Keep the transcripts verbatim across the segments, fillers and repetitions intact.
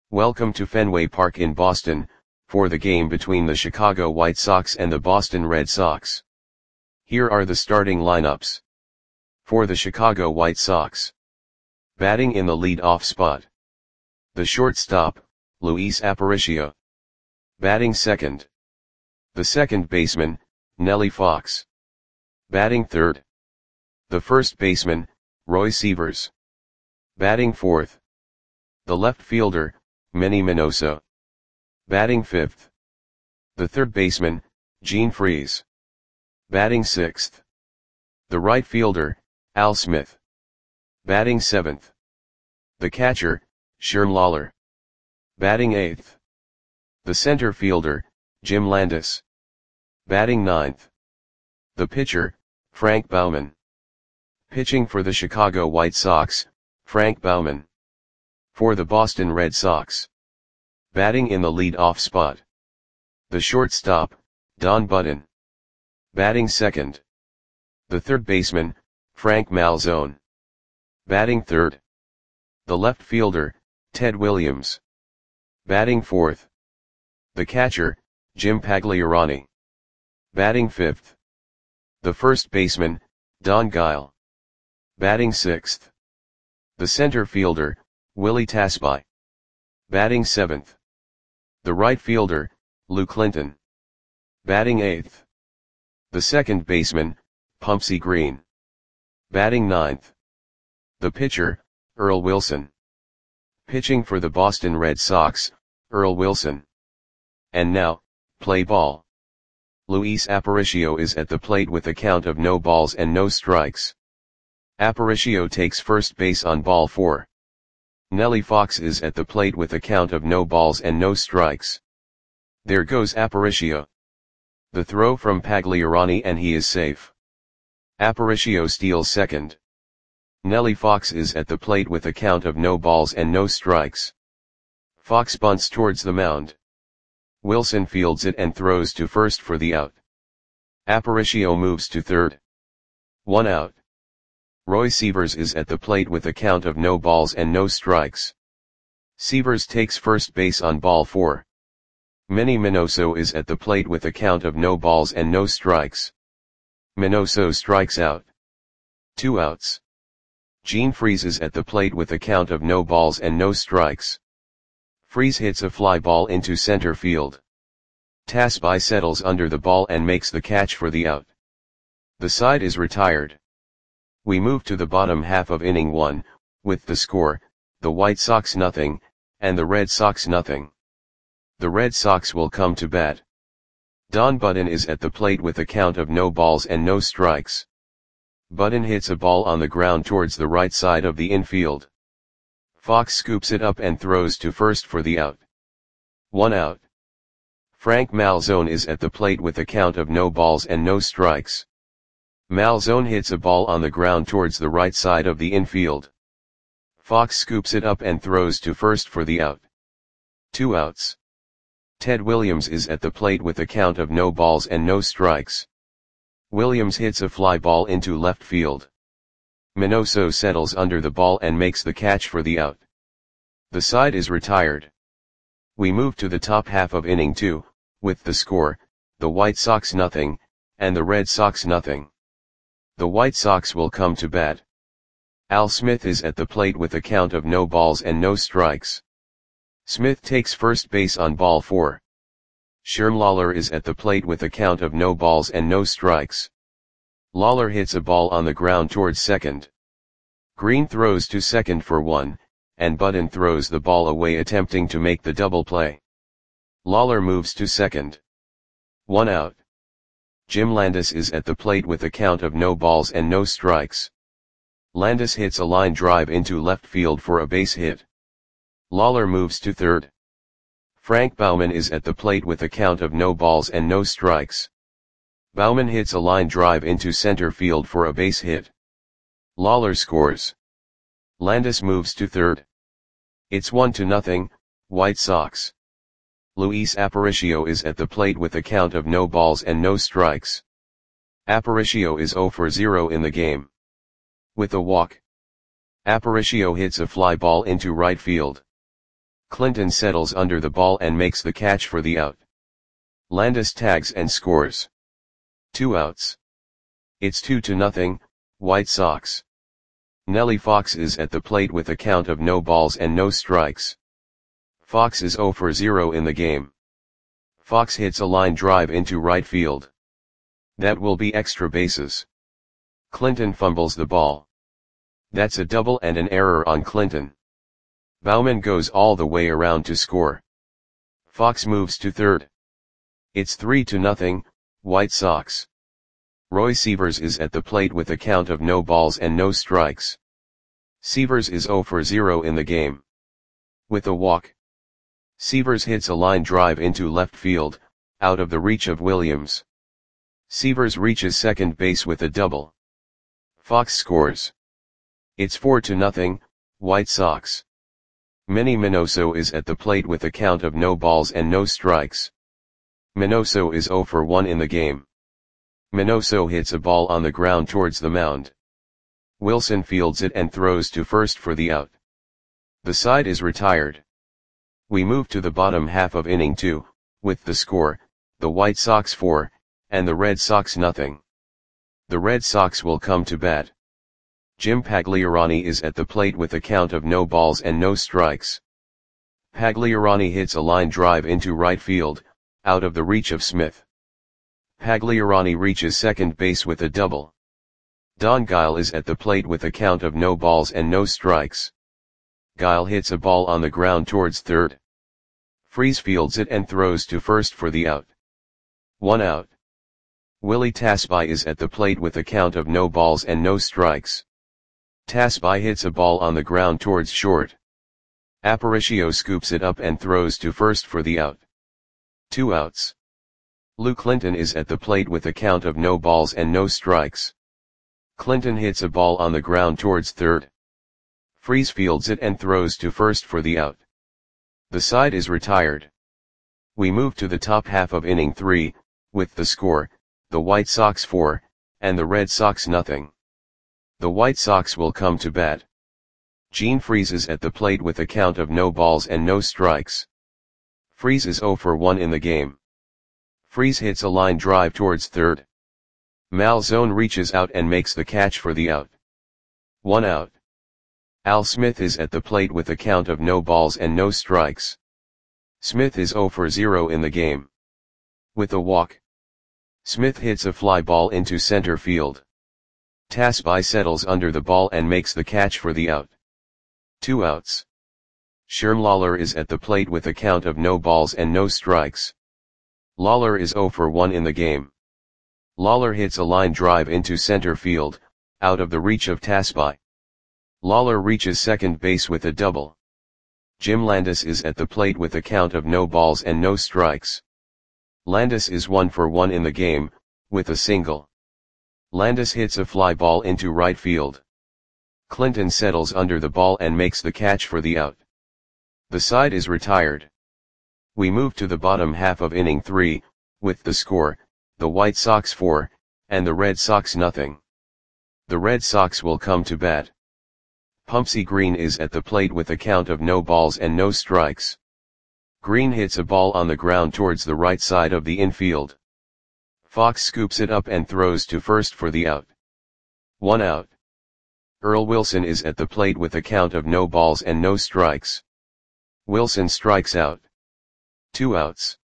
Welcome to Fenway Park in Boston, for the game between the Chicago White Sox and the Boston Red Sox. Here are the starting lineups. For the Chicago White Sox. Batting in the lead-off spot. The shortstop, Luis Aparicio. Batting second. The second baseman, Nellie Fox. Batting third. The first baseman, Roy Sievers. Batting fourth. The left fielder, Manny Minoso. Batting fifth. The third baseman, Gene Freese. Batting sixth. The right fielder, Al Smith. Batting seventh. The catcher, Sherm Lawler. Batting eighth. The center fielder, Jim Landis. Batting ninth. The pitcher, Frank Baumann. Pitching for the Chicago White Sox, Frank Baumann. For the Boston Red Sox. Batting in the lead-off spot. The shortstop, Don Budden. Batting second. The third baseman, Frank Malzone. Batting third. The left fielder, Ted Williams. Batting fourth. The catcher, Jim Pagliarani. Batting fifth. The first baseman, Don Guile. Batting sixth. The center fielder, Willie Tasby. Batting seventh. The right fielder, Lou Clinton. Batting eighth. The second baseman, Pumpsie Green. Batting ninth. The pitcher, Earl Wilson. Pitching for the Boston Red Sox, Earl Wilson. And now, play ball. Luis Aparicio is at the plate with a count of no balls and no strikes. Aparicio takes first base on ball four. Nellie Fox is at the plate with a count of no balls and no strikes. There goes Aparicio. The throw from Pagliarani and he is safe. Aparicio steals second. Nellie Fox is at the plate with a count of no balls and no strikes. Fox bunts towards the mound. Wilson fields it and throws to first for the out. Aparicio moves to third. One out. Roy Sievers is at the plate with a count of no balls and no strikes. Sievers takes first base on ball four. Manny Minoso is at the plate with a count of no balls and no strikes. Minoso strikes out. Two outs. Gene Freese is at the plate with a count of no balls and no strikes. Freese hits a fly ball into center field. Tasby settles under the ball and makes the catch for the out. The side is retired. We move to the bottom half of inning one, with the score, the White Sox nothing, and the Red Sox nothing. The Red Sox will come to bat. Don Budden is at the plate with a count of no balls and no strikes. Budden hits a ball on the ground towards the right side of the infield. Fox scoops it up and throws to first for the out. One out. Frank Malzone is at the plate with a count of no balls and no strikes. Malzone hits a ball on the ground towards the right side of the infield. Fox scoops it up and throws to first for the out. Two outs. Ted Williams is at the plate with a count of no balls and no strikes. Williams hits a fly ball into left field. Minoso settles under the ball and makes the catch for the out. The side is retired. We move to the top half of inning two, with the score, the White Sox nothing, and the Red Sox nothing. The White Sox will come to bat. Al Smith is at the plate with a count of no balls and no strikes. Smith takes first base on ball four. Sherm Lawler is at the plate with a count of no balls and no strikes. Lawler hits a ball on the ground towards second. Green throws to second for one, and Budden throws the ball away attempting to make the double play. Lawler moves to second. One out. Jim Landis is at the plate with a count of no balls and no strikes. Landis hits a line drive into left field for a base hit. Lawler moves to third. Frank Baumann is at the plate with a count of no balls and no strikes. Baumann hits a line drive into center field for a base hit. Lawler scores. Landis moves to third. It's one to nothing, White Sox. Luis Aparicio is at the plate with a count of no balls and no strikes. Aparicio is zero for zero in the game. With a walk, Aparicio hits a fly ball into right field. Clinton settles under the ball and makes the catch for the out. Landis tags and scores. Two outs. It's two to nothing, White Sox. Nellie Fox is at the plate with a count of no balls and no strikes. Fox is zero for zero in the game. Fox hits a line drive into right field. That will be extra bases. Clinton fumbles the ball. That's a double and an error on Clinton. Baumann goes all the way around to score. Fox moves to third. It's three to nothing, White Sox. Roy Sievers is at the plate with a count of no balls and no strikes. Sievers is zero for zero in the game. With a walk. Sievers hits a line drive into left field, out of the reach of Williams. Sievers reaches second base with a double. Fox scores. It's four to nothing, White Sox. Manny Minoso is at the plate with a count of no balls and no strikes. Minoso is zero for one in the game. Minoso hits a ball on the ground towards the mound. Wilson fields it and throws to first for the out. The side is retired. We move to the bottom half of inning two, with the score, the White Sox four, and the Red Sox nothing. The Red Sox will come to bat. Jim Pagliarani is at the plate with a count of no balls and no strikes. Pagliarani hits a line drive into right field, out of the reach of Smith. Pagliarani reaches second base with a double. Don Guile is at the plate with a count of no balls and no strikes. Guile hits a ball on the ground towards third. Freese fields it and throws to first for the out. One out. Willie Tasby is at the plate with a count of no balls and no strikes. Tasby hits a ball on the ground towards short. Aparicio scoops it up and throws to first for the out. Two outs. Lou Clinton is at the plate with a count of no balls and no strikes. Clinton hits a ball on the ground towards third. Freese fields it and throws to first for the out. The side is retired. We move to the top half of inning three, with the score, the White Sox four, and the Red Sox nothing. The White Sox will come to bat. Gene Freese is at the plate with a count of no balls and no strikes. Freese is zero for one in the game. Freese hits a line drive towards third. Malzone reaches out and makes the catch for the out. One out. Al Smith is at the plate with a count of no balls and no strikes. Smith is zero for zero in the game. With a walk. Smith hits a fly ball into center field. Tasby settles under the ball and makes the catch for the out. Two outs. Sherm Lawler is at the plate with a count of no balls and no strikes. Lawler is zero for one in the game. Lawler hits a line drive into center field, out of the reach of Tasby. Lawler reaches second base with a double. Jim Landis is at the plate with a count of no balls and no strikes. Landis is one for one in the game, with a single. Landis hits a fly ball into right field. Clinton settles under the ball and makes the catch for the out. The side is retired. We move to the bottom half of inning three, with the score, the White Sox four, and the Red Sox nothing. The Red Sox will come to bat. Pumpsy Green is at the plate with a count of no balls and no strikes. Green hits a ball on the ground towards the right side of the infield. Fox scoops it up and throws to first for the out. One out. Earl Wilson is at the plate with a count of no balls and no strikes. Wilson strikes out. Two outs.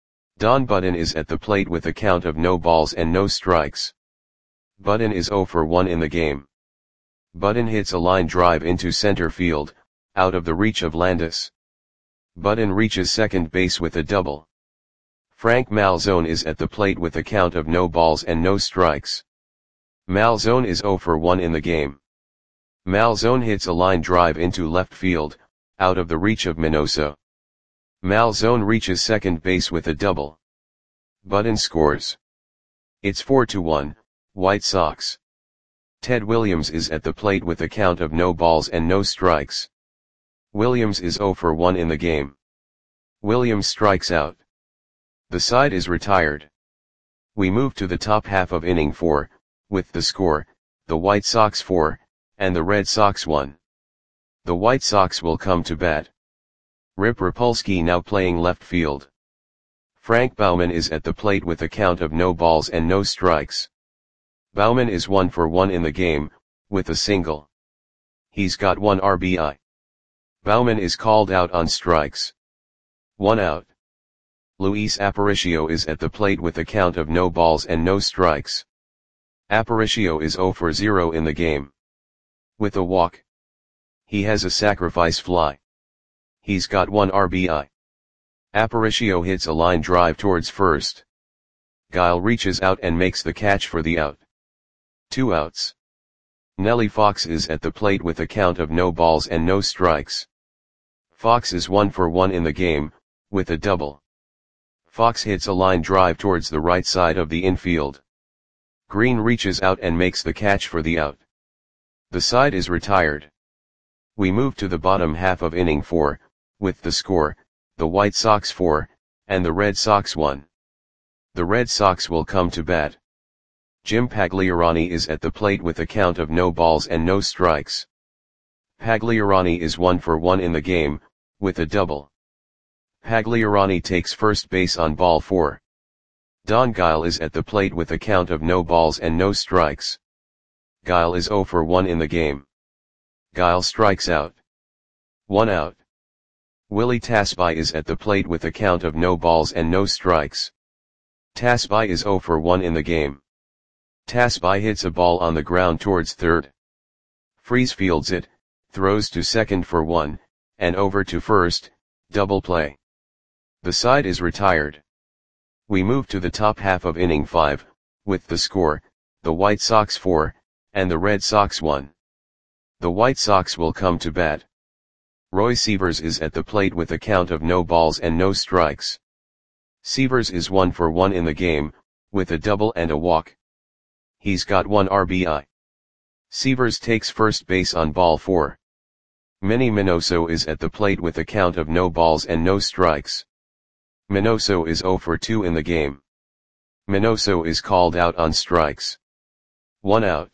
Don Budden is at the plate with a count of no balls and no strikes. Budden is zero for one in the game. Budden hits a line drive into center field, out of the reach of Landis. Budden reaches second base with a double. Frank Malzone is at the plate with a count of no balls and no strikes. Malzone is zero for one in the game. Malzone hits a line drive into left field, out of the reach of Minoso. Malzone reaches second base with a double. Budden scores. It's four to one, White Sox. Ted Williams is at the plate with a count of no balls and no strikes. Williams is zero for one in the game. Williams strikes out. The side is retired. We move to the top half of inning four, with the score, the White Sox four, and the Red Sox one. The White Sox will come to bat. Rip Rapolsky now playing left field. Frank Baumann is at the plate with a count of no balls and no strikes. Baumann is one for one in the game, with a single. He's got one R B I. Baumann is called out on strikes. One out. Luis Aparicio is at the plate with a count of no balls and no strikes. Aparicio is zero for zero in the game. With a walk. He has a sacrifice fly. He's got one R B I. Aparicio hits a line drive towards first. Guile reaches out and makes the catch for the out. Two outs. Nellie Fox is at the plate with a count of no balls and no strikes. Fox is one for one in the game, with a double. Fox hits a line drive towards the right side of the infield. Green reaches out and makes the catch for the out. The side is retired. We move to the bottom half of inning four, with the score, the White Sox four, and the Red Sox one. The Red Sox will come to bat. Jim Pagliarani is at the plate with a count of no balls and no strikes. Pagliarani is one for one in the game, with a double. Pagliarani takes first base on ball four. Don Guile is at the plate with a count of no balls and no strikes. Guile is zero for one in the game. Guile strikes out. One out. Willie Tasby is at the plate with a count of no balls and no strikes. Tasby is zero for one in the game. Tasby hits a ball on the ground towards third. Freese fields it, throws to second for one, and over to first, double play. The side is retired. We move to the top half of inning five, with the score, the White Sox four, and the Red Sox one. The White Sox will come to bat. Roy Sievers is at the plate with a count of no balls and no strikes. Sievers is one for one in the game, with a double and a walk. He's got one R B I. Sievers takes first base on ball four. Manny Minoso is at the plate with a count of no balls and no strikes. Minoso is zero for two in the game. Minoso is called out on strikes. One out.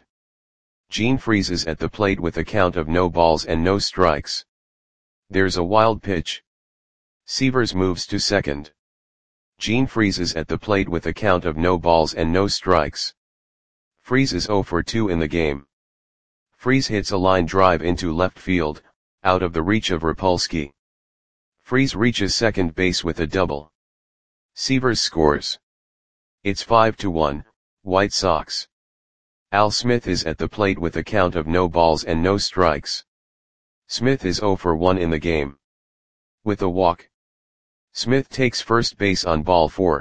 Gene Freese is at the plate with a count of no balls and no strikes. There's a wild pitch. Sievers moves to second. Gene Freese is at the plate with a count of no balls and no strikes. Freese is zero for two in the game. Freese hits a line drive into left field, out of the reach of Rapolsky. Freese reaches second base with a double. Sievers scores. It's five to one, White Sox. Al Smith is at the plate with a count of no balls and no strikes. Smith is zero for one in the game. With a walk. Smith takes first base on ball four.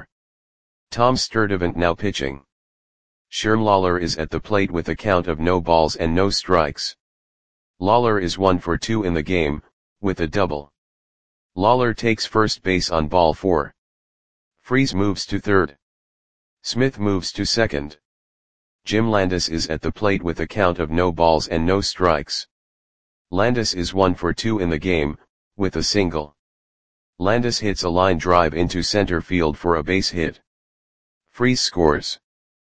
Tom Sturdivant now pitching. Sherm Lawler is at the plate with a count of no balls and no strikes. Lawler is one for two in the game, with a double. Lawler takes first base on ball four. Freese moves to third. Smith moves to second. Jim Landis is at the plate with a count of no balls and no strikes. Landis is one for two in the game, with a single. Landis hits a line drive into center field for a base hit. Freese scores.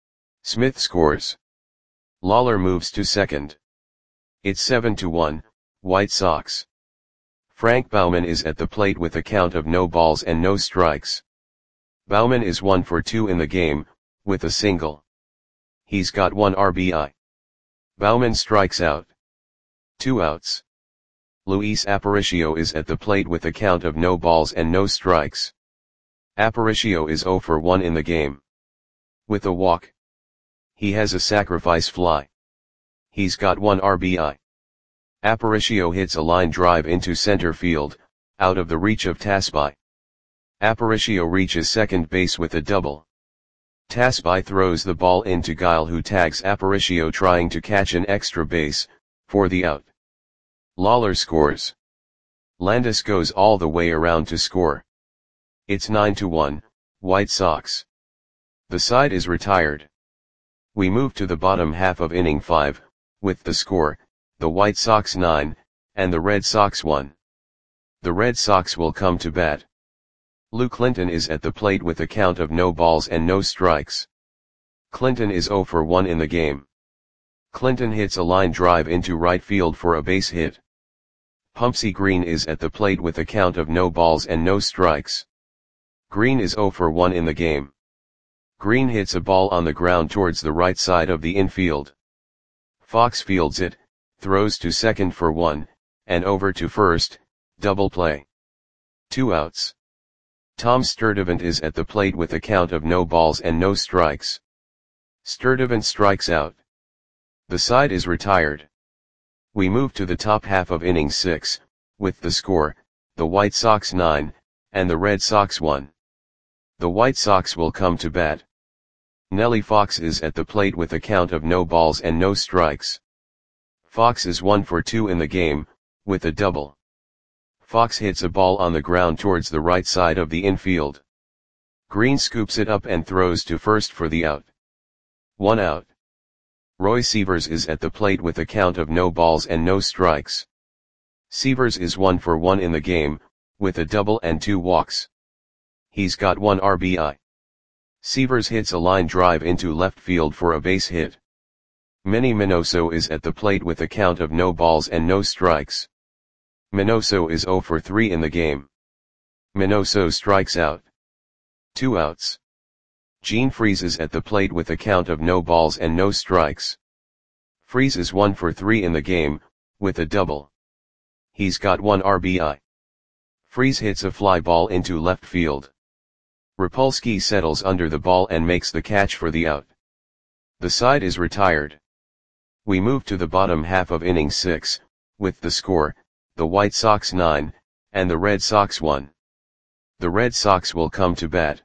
Smith scores. Lawler moves to second. It's seven to one, White Sox. Frank Baumann is at the plate with a count of no balls and no strikes. Baumann is one for two in the game, with a single. He's got one R B I. Baumann strikes out. Two outs. Luis Aparicio is at the plate with a count of no balls and no strikes. Aparicio is zero for one in the game. With a walk. He has a sacrifice fly. He's got one R B I. Aparicio hits a line drive into center field, out of the reach of Tasby. Aparicio reaches second base with a double. Tasby throws the ball into Guile, who tags Aparicio trying to catch an extra base, for the out. Lawler scores. Landis goes all the way around to score. It's nine to one, White Sox. The side is retired. We move to the bottom half of inning five, with the score, the White Sox nine, and the Red Sox one. The Red Sox will come to bat. Lou Clinton is at the plate with a count of no balls and no strikes. Clinton is zero for one in the game. Clinton hits a line drive into right field for a base hit. Pumpsie Green is at the plate with a count of no balls and no strikes. Green is zero for one in the game. Green hits a ball on the ground towards the right side of the infield. Fox fields it, throws to second for one, and over to first, double play. Two outs. Tom Sturdivant is at the plate with a count of no balls and no strikes. Sturdivant strikes out. The side is retired. We move to the top half of inning six, with the score, the White Sox nine, and the Red Sox one. The White Sox will come to bat. Nellie Fox is at the plate with a count of no balls and no strikes. Fox is one for two in the game, with a double. Fox hits a ball on the ground towards the right side of the infield. Green scoops it up and throws to first for the out. One out. Roy Sievers is at the plate with a count of no balls and no strikes. Sievers is one for one in the game, with a double and two walks. He's got one R B I. Sievers hits a line drive into left field for a base hit. Manny Minoso is at the plate with a count of no balls and no strikes. Minoso is zero for three in the game. Minoso strikes out. Two outs. Gene Freese is at the plate with a count of no balls and no strikes. Freese is one for three in the game, with a double. He's got one R B I. Freese hits a fly ball into left field. Rapolsky settles under the ball and makes the catch for the out. The side is retired. We move to the bottom half of inning six, with the score, the White Sox nine, and the Red Sox one. The Red Sox will come to bat.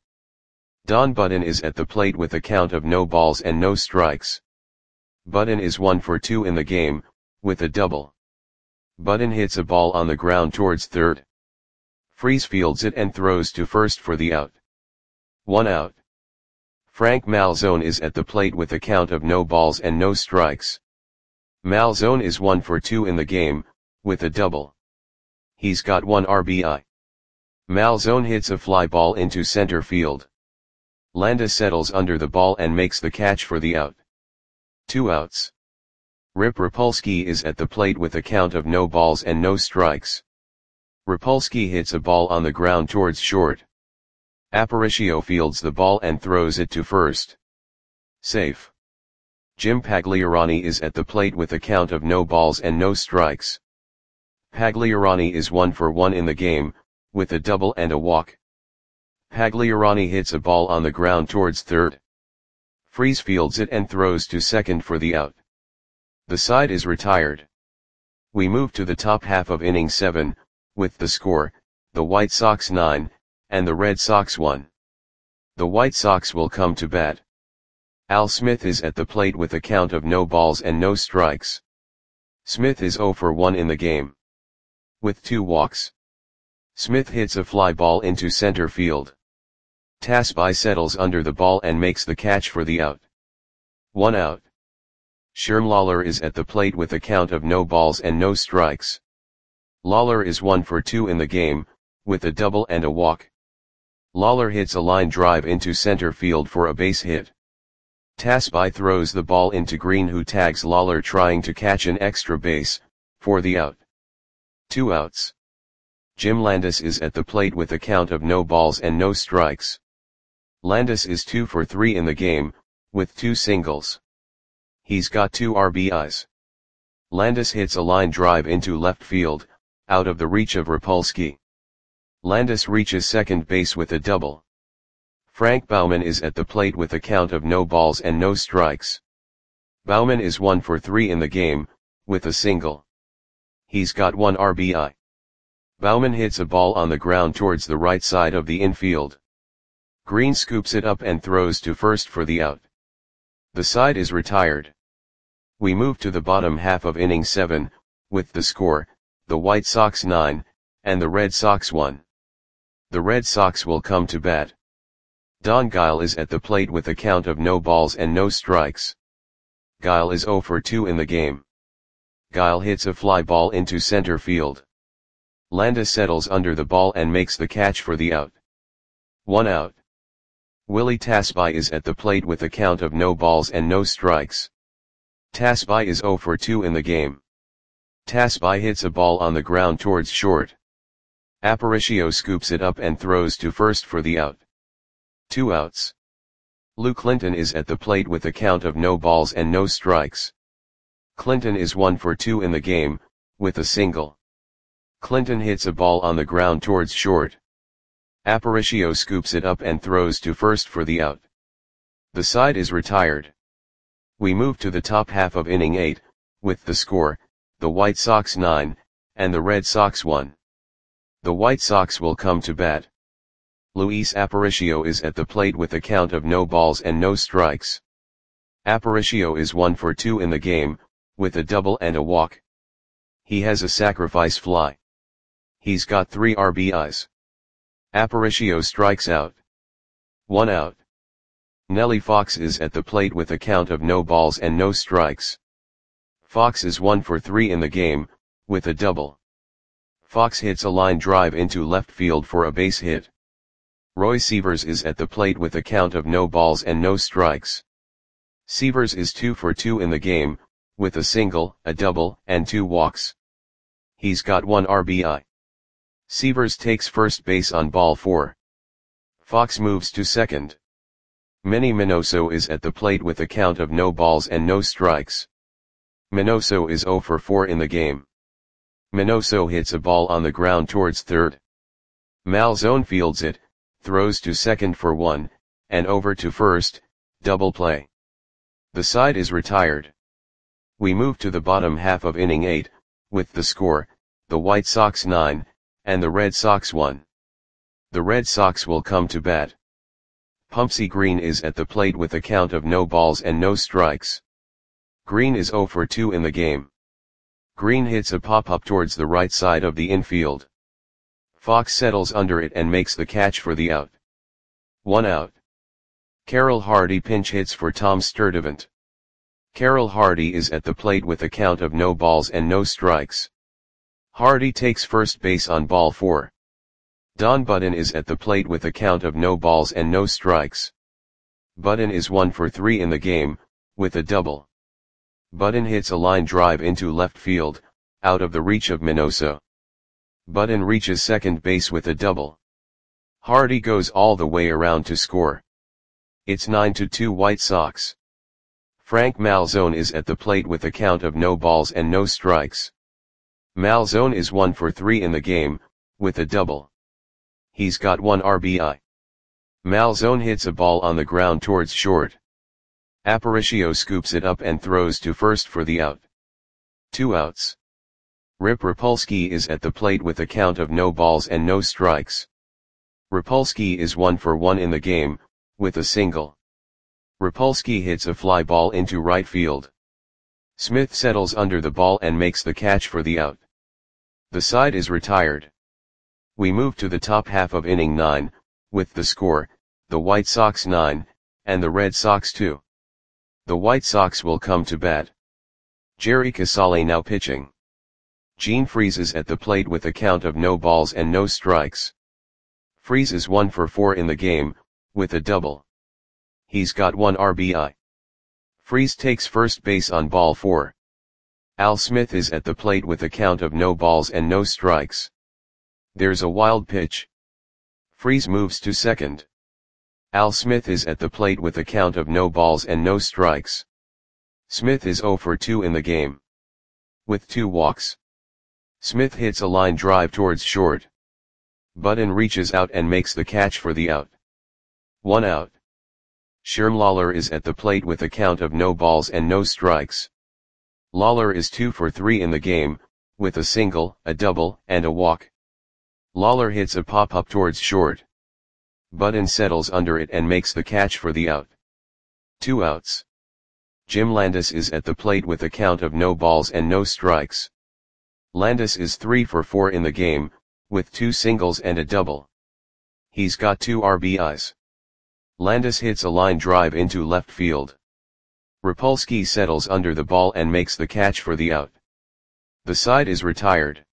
Don Button is at the plate with a count of no balls and no strikes. Button is one for two in the game, with a double. Button hits a ball on the ground towards third. Freese fields it and throws to first for the out. One out. Frank Malzone is at the plate with a count of no balls and no strikes. Malzone is one for two in the game, with a double. He's got one R B I. Malzone hits a fly ball into center field. Landis settles under the ball and makes the catch for the out. Two outs. Rip Rapolsky is at the plate with a count of no balls and no strikes. Rapolsky hits a ball on the ground towards short. Aparicio fields the ball and throws it to first. Safe. Jim Pagliarani is at the plate with a count of no balls and no strikes. Pagliarani is one for one in the game, with a double and a walk. Pagliarani hits a ball on the ground towards third. Freese fields it and throws to second for the out. The side is retired. We move to the top half of inning seven, with the score, the White Sox nine, and the Red Sox one. The White Sox will come to bat. Al Smith is at the plate with a count of no balls and no strikes. Smith is zero for one in the game. With two walks. Smith hits a fly ball into center field. Tasby settles under the ball and makes the catch for the out. One out. Sherm Lawler is at the plate with a count of no balls and no strikes. Lawler is one for two in the game, with a double and a walk. Lawler hits a line drive into center field for a base hit. Tasby throws the ball into Green, who tags Lawler trying to catch an extra base, for the out. Two outs. Jim Landis is at the plate with a count of no balls and no strikes. Landis is two for three in the game, with two singles. He's got two R B Is. Landis hits a line drive into left field, out of the reach of Rapolsky. Landis reaches second base with a double. Frank Baumann is at the plate with a count of no balls and no strikes. Baumann is one for three in the game, with a single. He's got one R B I. Baumann hits a ball on the ground towards the right side of the infield. Green scoops it up and throws to first for the out. The side is retired. We move to the bottom half of inning seven, with the score, the White Sox nine, and the Red Sox one. The Red Sox will come to bat. Don Guile is at the plate with a count of no balls and no strikes. Guile is zero for two in the game. Guile hits a fly ball into center field. Landis settles under the ball and makes the catch for the out. One out. Willie Tasby is at the plate with a count of no balls and no strikes. Tasby is zero for two in the game. Tasby hits a ball on the ground towards short. Aparicio scoops it up and throws to first for the out. Two outs. Lou Clinton is at the plate with a count of no balls and no strikes. Clinton is one for two in the game, with a single. Clinton hits a ball on the ground towards short. Aparicio scoops it up and throws to first for the out. The side is retired. We move to the top half of inning eight, with the score, the White Sox nine, and the Red Sox one. The White Sox will come to bat. Luis Aparicio is at the plate with a count of no balls and no strikes. Aparicio is one for two in the game, with a double and a walk. He has a sacrifice fly. He's got three R B Is. Aparicio strikes out. One out. Nellie Fox is at the plate with a count of no balls and no strikes. Fox is one for three in the game, with a double. Fox hits a line drive into left field for a base hit. Roy Sievers is at the plate with a count of no balls and no strikes. Sievers is two for two in the game, with a single, a double, and two walks. He's got one R B I. Sievers takes first base on ball four. Fox moves to second. Manny Minoso is at the plate with a count of no balls and no strikes. Minoso is zero for four in the game. Minoso hits a ball on the ground towards third. Malzone fields it, throws to second for one, and over to first, double play. The side is retired. We move to the bottom half of inning eight, with the score, the White Sox nine, and the Red Sox one. The Red Sox will come to bat. Pumpsie Green is at the plate with a count of no balls and no strikes. Green is zero for two in the game. Green hits a pop-up towards the right side of the infield. Fox settles under it and makes the catch for the out. One out. Carroll Hardy pinch hits for Tom Sturdivant. Carroll Hardy is at the plate with a count of no balls and no strikes. Hardy takes first base on ball four. Don Budden is at the plate with a count of no balls and no strikes. Budden is one for three in the game, with a double. Budden hits a line drive into left field, out of the reach of Minoso. Budden reaches second base with a double. Hardy goes all the way around to score. It's nine to two White Sox. Frank Malzone is at the plate with a count of no balls and no strikes. Malzone is one for three in the game, with a double. He's got one R B I. Malzone hits a ball on the ground towards short. Aparicio scoops it up and throws to first for the out. Two outs. Rip Rapolsky is at the plate with a count of no balls and no strikes. Rapolsky is one for one in the game, with a single. Rapolsky hits a fly ball into right field. Smith settles under the ball and makes the catch for the out. The side is retired. We move to the top half of inning nine, with the score, the White Sox nine, and the Red Sox two. The White Sox will come to bat. Jerry Casale now pitching. Gene Freese is at the plate with a count of no balls and no strikes. Freese is one for four in the game, with a double. He's got one R B I. Freese takes first base on ball four. Al Smith is at the plate with a count of no balls and no strikes. There's a wild pitch. Freese moves to second. Al Smith is at the plate with a count of no balls and no strikes. Smith is zero for two in the game. With two walks. Smith hits a line drive towards short. Budden reaches out and makes the catch for the out. One out. Sherm Lawler is at the plate with a count of no balls and no strikes. Lawler is two for three in the game, with a single, a double, and a walk. Lawler hits a pop-up towards short. Budden settles under it and makes the catch for the out. Two outs. Jim Landis is at the plate with a count of no balls and no strikes. Landis is three for four in the game, with two singles and a double. He's got two R B Is. Landis hits a line drive into left field. Rapolsky settles under the ball and makes the catch for the out. The side is retired.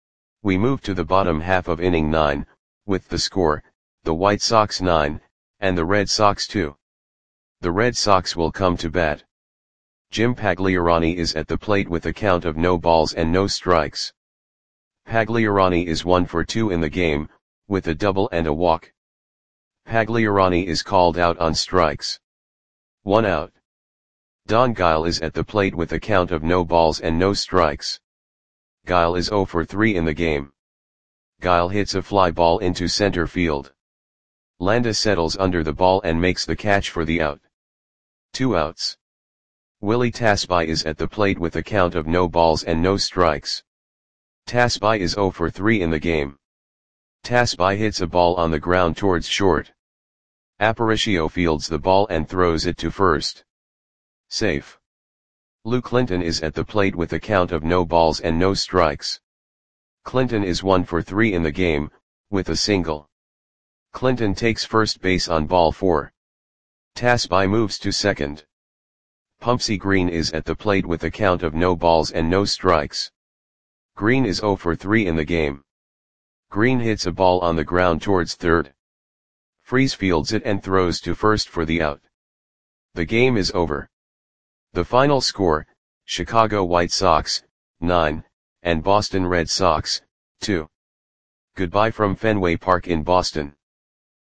We move to the bottom half of inning nine, with the score, the White Sox nine, and the Red Sox two. The Red Sox will come to bat. Jim Pagliarani is at the plate with a count of no balls and no strikes. Pagliarani is one for two in the game, with a double and a walk. Pagliarani is called out on strikes. One out. Don Guile is at the plate with a count of no balls and no strikes. Guile is zero for three in the game. Guile hits a fly ball into center field. Landa settles under the ball and makes the catch for the out. Two outs. Willie Tasby is at the plate with a count of no balls and no strikes. Tasby is zero for three in the game. Tasby hits a ball on the ground towards short. Aparicio fields the ball and throws it to first. Safe. Lou Clinton is at the plate with a count of no balls and no strikes. Clinton is one for three in the game, with a single. Clinton takes first base on ball four. Tasby moves to second. Pumpsie Green is at the plate with a count of no balls and no strikes. Green is zero for three in the game. Green hits a ball on the ground towards third. Freese fields it and throws to first for the out. The game is over. The final score, Chicago White Sox, nine, and Boston Red Sox, two. Goodbye from Fenway Park in Boston.